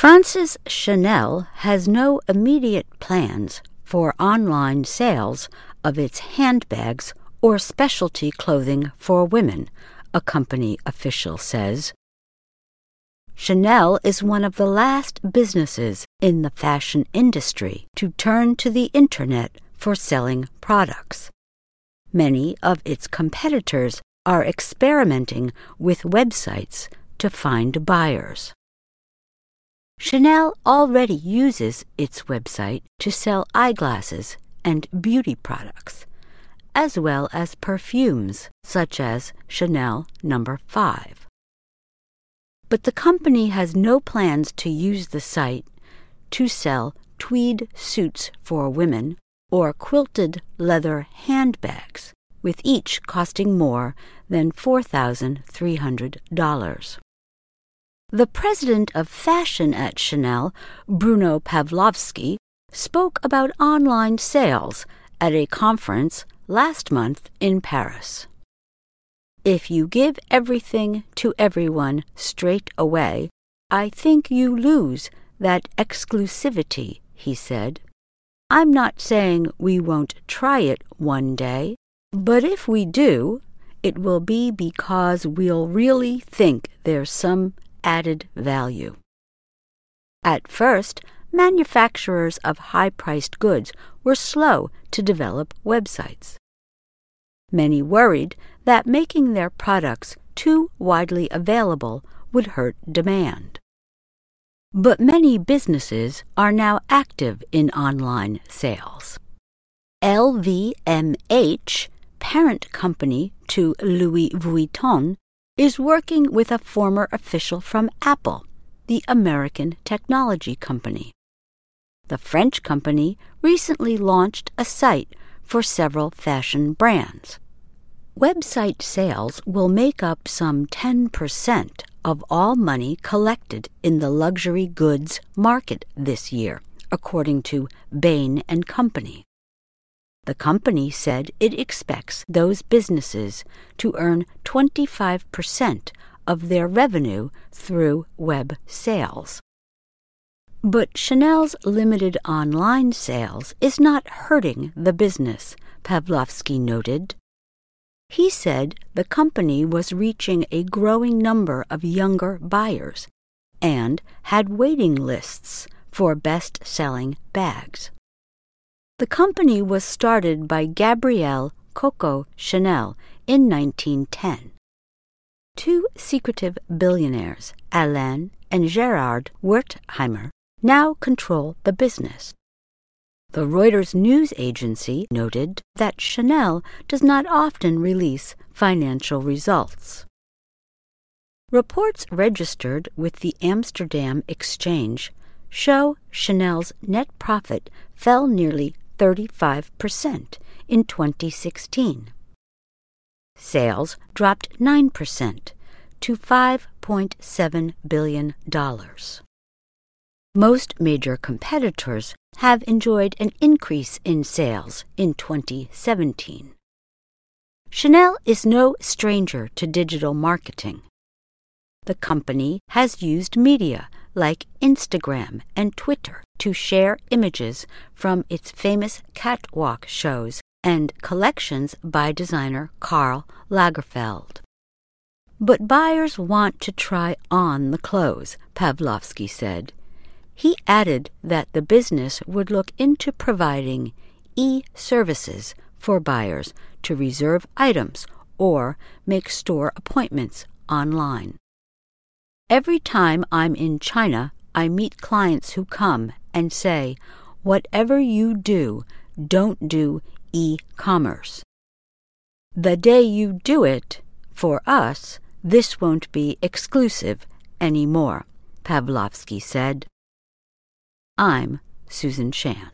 Frances Chanel has no immediate plans for online sales of its handbags or specialty clothing for women, a company official says. Chanel is one of the last businesses in the fashion industry to turn to the Internet for selling products. Many of its competitors are experimenting with websites to find buyers. Chanel already uses its website to sell eyeglasses and beauty products, as well as perfumes such as Chanel No. 5. But the company has no plans to use the site to sell tweed suits for women or quilted leather handbags, with each costing more than $4,300. The president of fashion at Chanel, Bruno Pavlovsky, spoke about online sales at a conference last month in Paris. "If you give everything to everyone straight away, I think you lose that exclusivity," he said. "I'm not saying we won't try it one day, but if we do, it will be because we'll really think there's some added value." At first, manufacturers of high-priced goods were slow to develop websites. Many worried that making their products too widely available would hurt demand. But many businesses are now active in online sales. LVMH, parent company to Louis Vuitton, is working with a former official from Apple, the American technology company. The French company recently launched a site for several fashion brands. Website sales will make up some 10% of all money collected in the luxury goods market this year, according to Bain & Company. The company said it expects those businesses to earn 25% of their revenue through web sales. But Chanel's limited online sales is not hurting the business, Pavlovsky noted. He said the company was reaching a growing number of younger buyers and had waiting lists for best-selling bags. The company was started by Gabrielle Coco Chanel in 1910. Two secretive billionaires, Alain and Gerard Wertheimer, now control the business. The Reuters news agency noted that Chanel does not often release financial results. Reports registered with the Amsterdam Exchange show Chanel's net profit fell nearly 35% in 2016. Sales dropped 9% to $5.7 billion. Most major competitors have enjoyed an increase in sales in 2017. Chanel is no stranger to digital marketing. The company has used media like Instagram and Twitter to share images from its famous catwalk shows and collections by designer Karl Lagerfeld. But buyers want to try on the clothes, Pavlovsky said. He added that the business would look into providing e-services for buyers to reserve items or make store appointments online. "Every time I'm in China, I meet clients who come and say, 'Whatever you do, don't do e-commerce. The day you do it, for us, this won't be exclusive anymore,' Pavlovsky said." I'm Susan Shan.